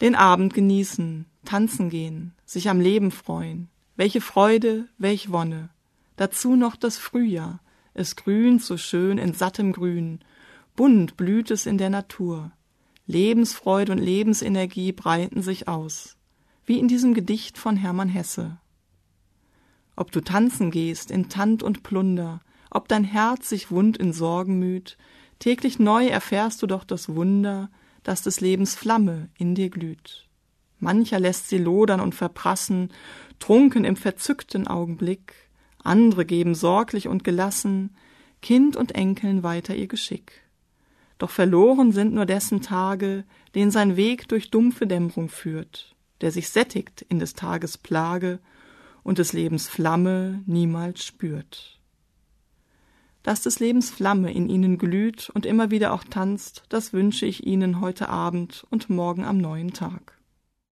Den Abend genießen, tanzen gehen, sich am Leben freuen. Welche Freude, welch Wonne. Dazu noch das Frühjahr. Es grünt so schön in sattem Grün. Bunt blüht es in der Natur. Lebensfreude und Lebensenergie breiten sich aus. Wie in diesem Gedicht von Hermann Hesse. Ob du tanzen gehst in Tand und Plunder, ob dein Herz sich wund in Sorgen müht, täglich neu erfährst du doch das Wunder, dass des Lebens Flamme in dir glüht. Mancher lässt sie lodern und verprassen, trunken im verzückten Augenblick, andere geben sorglich und gelassen, Kind und Enkeln weiter ihr Geschick. Doch verloren sind nur dessen Tage, den sein Weg durch dumpfe Dämmerung führt, der sich sättigt in des Tages Plage und des Lebens Flamme niemals spürt. Dass des Lebens Flamme in ihnen glüht und immer wieder auch tanzt, das wünsche ich ihnen heute Abend und morgen am neuen Tag.